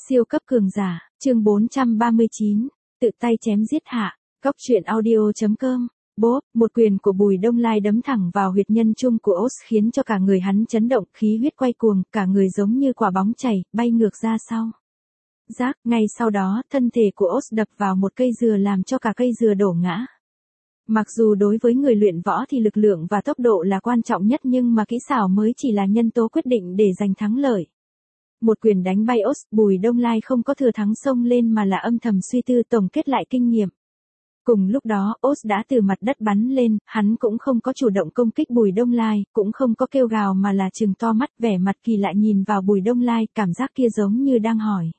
Siêu cấp cường giả, chương 439, tự tay chém giết hạ, Cóc truyện audio.com. Bốp, một quyền của Bùi Đông Lai đấm thẳng vào huyệt nhân trung của Ос khiến cho cả người hắn chấn động, khí huyết quay cuồng, cả người giống như quả bóng chảy, bay ngược ra sau. Rác, ngay sau đó, thân thể của Os đập vào một cây dừa làm cho cả cây dừa đổ ngã. Mặc dù đối với người luyện võ thì lực lượng và tốc độ là quan trọng nhất nhưng mà kỹ xảo mới chỉ là nhân tố quyết định để giành thắng lợi. Một quyền đánh bay Os, Bùi Đông Lai không có thừa thắng xông lên mà là âm thầm suy tư tổng kết lại kinh nghiệm. Cùng lúc đó, Os đã từ mặt đất bắn lên, hắn cũng không có chủ động công kích Bùi Đông Lai, cũng không có kêu gào mà là trừng to mắt vẻ mặt kỳ lạ nhìn vào Bùi Đông Lai, cảm giác kia giống như đang hỏi.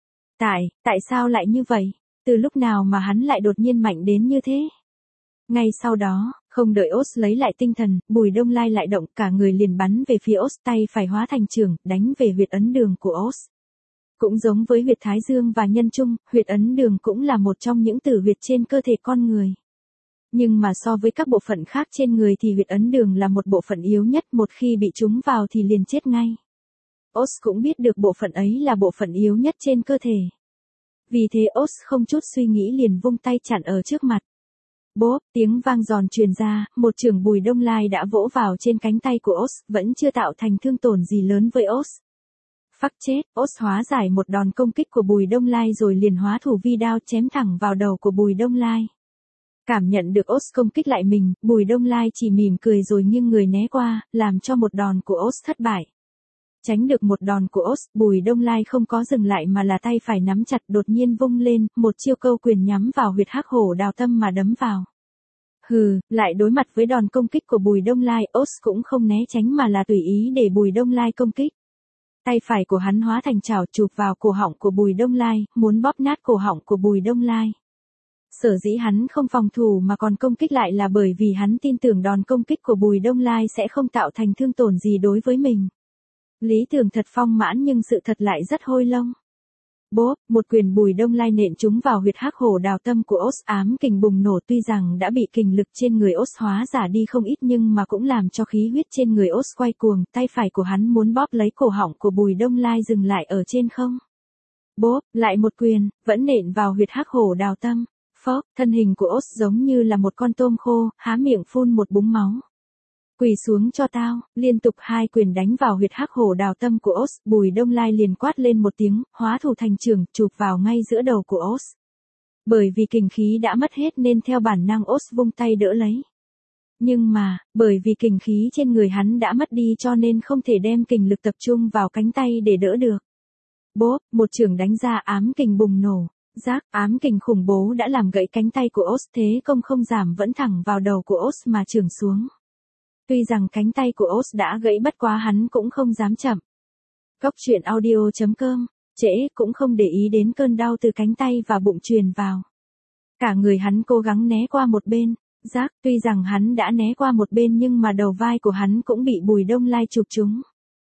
Tại sao lại như vậy? Từ lúc nào mà hắn lại đột nhiên mạnh đến như thế? Ngay sau đó, không đợi Os lấy lại tinh thần, Bùi Đông Lai lại động cả người liền bắn về phía Os, tay phải hóa thành trường, đánh về huyệt ấn đường của Os. Cũng giống với huyệt thái dương và nhân trung, huyệt ấn đường cũng là một trong những tử huyệt trên cơ thể con người. Nhưng mà so với các bộ phận khác trên người thì huyệt ấn đường là một bộ phận yếu nhất, một khi bị trúng vào thì liền chết ngay. Os cũng biết được bộ phận ấy là bộ phận yếu nhất trên cơ thể. Vì thế Os không chút suy nghĩ liền vung tay chặn ở trước mặt. Bốp, tiếng vang giòn truyền ra, một chưởng Bùi Đông Lai đã vỗ vào trên cánh tay của Os, vẫn chưa tạo thành thương tổn gì lớn với Os. Phắc chết, Os hóa giải một đòn công kích của Bùi Đông Lai rồi liền hóa thủ vi đao chém thẳng vào đầu của Bùi Đông Lai. Cảm nhận được Os công kích lại mình, Bùi Đông Lai chỉ mỉm cười rồi nghiêng người né qua, làm cho một đòn của Os thất bại. Tránh được một đòn của Os, Bùi Đông Lai không có dừng lại mà là tay phải nắm chặt đột nhiên vung lên, một chiêu câu quyền nhắm vào huyệt hắc hổ đào tâm mà đấm vào. Hừ, lại đối mặt với đòn công kích của Bùi Đông Lai, Os cũng không né tránh mà là tùy ý để Bùi Đông Lai công kích. Tay phải của hắn hóa thành chảo chụp vào cổ họng của Bùi Đông Lai, muốn bóp nát cổ họng của Bùi Đông Lai. Sở dĩ hắn không phòng thủ mà còn công kích lại là bởi vì hắn tin tưởng đòn công kích của Bùi Đông Lai sẽ không tạo thành thương tổn gì đối với mình. Lý tưởng thật phong mãn nhưng sự thật lại rất hôi lông. Bốp, một quyền Bùi Đông Lai nện trúng vào huyệt hắc hổ đào tâm của Os, ám kình bùng nổ, tuy rằng đã bị kình lực trên người Os hóa giả đi không ít nhưng mà cũng làm cho khí huyết trên người Os quay cuồng, tay phải của hắn muốn bóp lấy cổ họng của Bùi Đông Lai dừng lại ở trên không. Bốp, lại một quyền, vẫn nện vào huyệt hắc hổ đào tâm. Phốc, thân hình của Os giống như là một con tôm khô, há miệng phun một búng máu. Quỳ xuống cho tao, liên tục hai quyền đánh vào huyệt hắc hổ đào tâm của Os, Bùi Đông Lai liền quát lên một tiếng, hóa thủ thành trường, chụp vào ngay giữa đầu của Os. Bởi vì kình khí đã mất hết nên theo bản năng Os vung tay đỡ lấy. Nhưng mà, bởi vì kình khí trên người hắn đã mất đi cho nên không thể đem kình lực tập trung vào cánh tay để đỡ được. Bốp, một chưởng đánh ra ám kình bùng nổ. Rác, ám kình khủng bố đã làm gãy cánh tay của Os, thế công không giảm vẫn thẳng vào đầu của Os mà chưởng xuống. Tuy rằng cánh tay của Os đã gãy bất quá hắn cũng không dám chậm. Cóc truyện audio.com, trễ cũng không để ý đến cơn đau từ cánh tay và bụng truyền vào. Cả người hắn cố gắng né qua một bên, rác, tuy rằng hắn đã né qua một bên nhưng mà đầu vai của hắn cũng bị Bùi Đông Lai chụp trúng.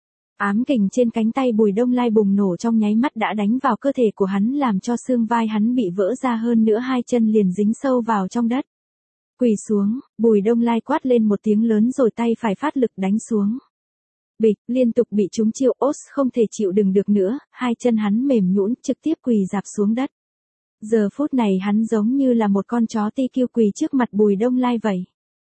Ám kình trên cánh tay Bùi Đông Lai bùng nổ trong nháy mắt đã đánh vào cơ thể của hắn làm cho xương vai hắn bị vỡ ra, hơn nữa hai chân liền dính sâu vào trong đất. Quỳ xuống, Bùi Đông Lai quát lên một tiếng lớn rồi tay phải phát lực đánh xuống. Bịch, liên tục bị trúng chiêu, Os không thể chịu đựng được nữa, hai chân hắn mềm nhũn trực tiếp quỳ rạp xuống đất. Giờ phút này hắn giống như là một con chó ti kiêu quỳ trước mặt Bùi Đông Lai vậy.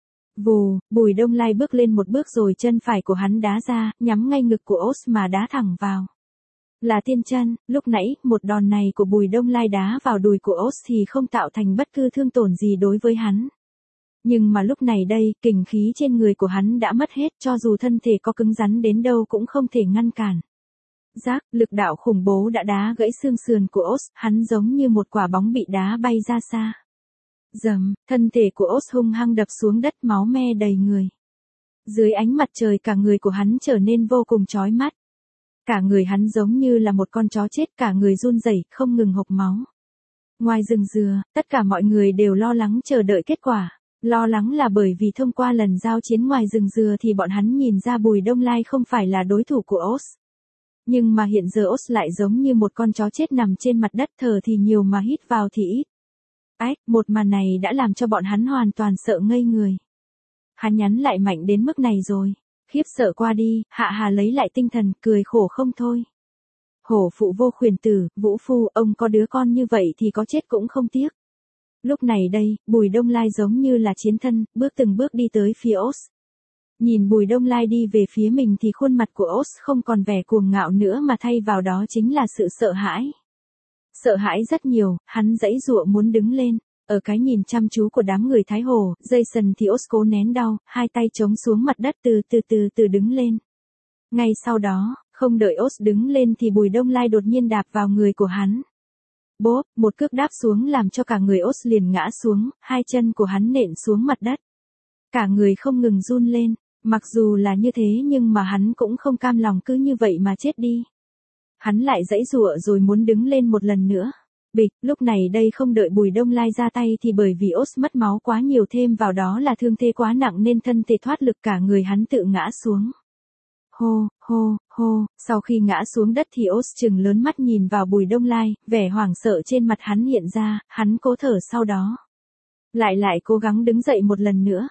Vù, Bùi Đông Lai bước lên một bước rồi chân phải của hắn đá ra, nhắm ngay ngực của Os mà đá thẳng vào. Là tiên chân, lúc nãy, một đòn này của Bùi Đông Lai đá vào đùi của Os thì không tạo thành bất cứ thương tổn gì đối với hắn. Nhưng mà lúc này đây, kình khí trên người của hắn đã mất hết, cho dù thân thể có cứng rắn đến đâu cũng không thể ngăn cản. Rác, lực đạo khủng bố đã đá gãy xương sườn của Os, hắn giống như một quả bóng bị đá bay ra xa. Dầm, thân thể của Os hung hăng đập xuống đất, máu me đầy người. Dưới ánh mặt trời cả người của hắn trở nên vô cùng chói mắt. Cả người hắn giống như là một con chó chết, cả người run rẩy, không ngừng hộc máu. Ngoài rừng dừa, tất cả mọi người đều lo lắng chờ đợi kết quả. Lo lắng là bởi vì thông qua lần giao chiến ngoài rừng dừa thì bọn hắn nhìn ra Bùi Đông Lai không phải là đối thủ của Os. Nhưng mà hiện giờ Os lại giống như một con chó chết nằm trên mặt đất, thở thì nhiều mà hít vào thì ít. Một màn này đã làm cho bọn hắn hoàn toàn sợ ngây người. Hắn nhắn lại mạnh đến mức này rồi. Khiếp sợ qua đi, Hạ Hà lấy lại tinh thần, cười khổ không thôi. Hổ phụ vô khuyển tử, Vũ Phu, ông có đứa con như vậy thì có chết cũng không tiếc. Lúc này đây, Bùi Đông Lai giống như là chiến thân, bước từng bước đi tới phía Os. Nhìn Bùi Đông Lai đi về phía mình thì khuôn mặt của Os không còn vẻ cuồng ngạo nữa mà thay vào đó chính là sự sợ hãi. Sợ hãi rất nhiều, hắn giãy giụa muốn đứng lên. Ở cái nhìn chăm chú của đám người Thái Hồ, Jason thì Os cố nén đau, hai tay chống xuống mặt đất từ từ đứng lên. Ngay sau đó, không đợi Os đứng lên thì Bùi Đông Lai đột nhiên đạp vào người của hắn. Bốp, một cước đáp xuống làm cho cả người Os liền ngã xuống, hai chân của hắn nện xuống mặt đất. Cả người không ngừng run lên, mặc dù là như thế nhưng mà hắn cũng không cam lòng cứ như vậy mà chết đi. Hắn lại giãy giụa rồi muốn đứng lên một lần nữa. Bịch, lúc này đây không đợi Bùi Đông Lai ra tay thì bởi vì Os mất máu quá nhiều thêm vào đó là thương thế quá nặng nên thân thể thoát lực cả người hắn tự ngã xuống. Hô, sau khi ngã xuống đất thì Os trừng lớn mắt nhìn vào Bùi Đông Lai, vẻ hoảng sợ trên mặt hắn hiện ra, hắn cố thở sau đó. Lại cố gắng đứng dậy một lần nữa.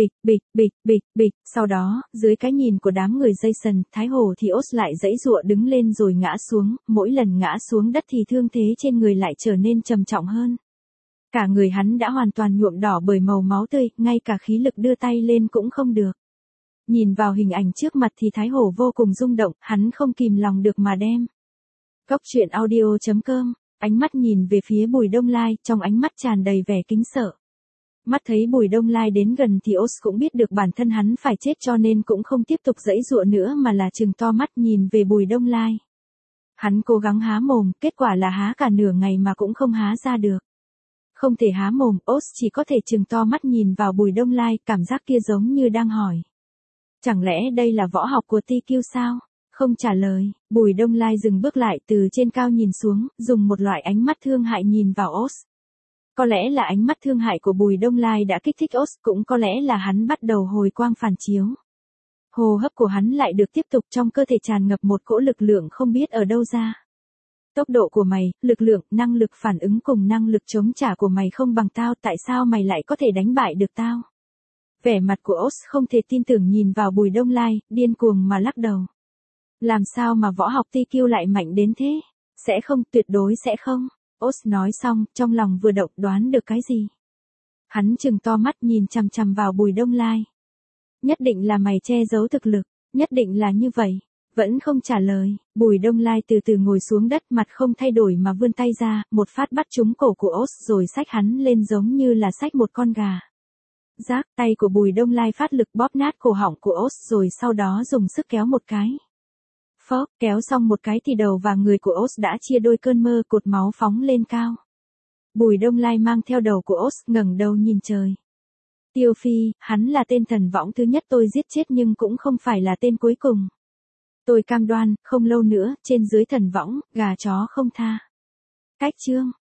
Bịch, sau đó, dưới cái nhìn của đám người Jason, Thái Hồ thì Os lại giãy giụa đứng lên rồi ngã xuống, mỗi lần ngã xuống đất thì thương thế trên người lại trở nên trầm trọng hơn. Cả người hắn đã hoàn toàn nhuộm đỏ bởi màu máu tươi, ngay cả khí lực đưa tay lên cũng không được. Nhìn vào hình ảnh trước mặt thì Thái Hổ vô cùng rung động, hắn không kìm lòng được mà đem. Cốc truyện audio.com, ánh mắt nhìn về phía Bùi Đông Lai, trong ánh mắt tràn đầy vẻ kính sợ. Mắt thấy Bùi Đông Lai đến gần thì Os cũng biết được bản thân hắn phải chết cho nên cũng không tiếp tục giãy giụa nữa mà là trừng to mắt nhìn về Bùi Đông Lai. Hắn cố gắng há mồm, kết quả là há cả nửa ngày mà cũng không há ra được. Không thể há mồm, Os chỉ có thể trừng to mắt nhìn vào Bùi Đông Lai, cảm giác kia giống như đang hỏi. Chẳng lẽ đây là võ học của TQ sao? Không trả lời, Bùi Đông Lai dừng bước lại từ trên cao nhìn xuống, dùng một loại ánh mắt thương hại nhìn vào Os. Có lẽ là ánh mắt thương hại của Bùi Đông Lai đã kích thích Os, cũng có lẽ là hắn bắt đầu hồi quang phản chiếu. Hô hấp của hắn lại được tiếp tục, trong cơ thể tràn ngập một cỗ lực lượng không biết ở đâu ra. Tốc độ của mày, lực lượng, năng lực phản ứng cùng năng lực chống trả của mày không bằng tao, tại sao mày lại có thể đánh bại được tao? Vẻ mặt của Os không thể tin tưởng nhìn vào Bùi Đông Lai, điên cuồng mà lắc đầu. Làm sao mà võ học TQ lại mạnh đến thế? Sẽ không, tuyệt đối sẽ không. Os nói xong, trong lòng vừa động đoán được cái gì. Hắn trừng to mắt nhìn chằm chằm vào Bùi Đông Lai. Nhất định là mày che giấu thực lực, nhất định là như vậy. Vẫn không trả lời, Bùi Đông Lai từ từ ngồi xuống đất mặt không thay đổi mà vươn tay ra, một phát bắt trúng cổ của Os rồi xách hắn lên giống như là xách một con gà. Rác, tay của Bùi Đông Lai phát lực bóp nát cổ họng của Os rồi sau đó dùng sức kéo một cái. Phốc, kéo xong một cái thì đầu và người của Os đã chia đôi, cơn mơ cột máu phóng lên cao. Bùi Đông Lai mang theo đầu của Os ngẩng đầu nhìn trời. Tiêu Phi, hắn là tên thần võng thứ nhất tôi giết chết nhưng cũng không phải là tên cuối cùng. Tôi cam đoan, không lâu nữa, trên dưới thần võng, gà chó không tha. Cách chương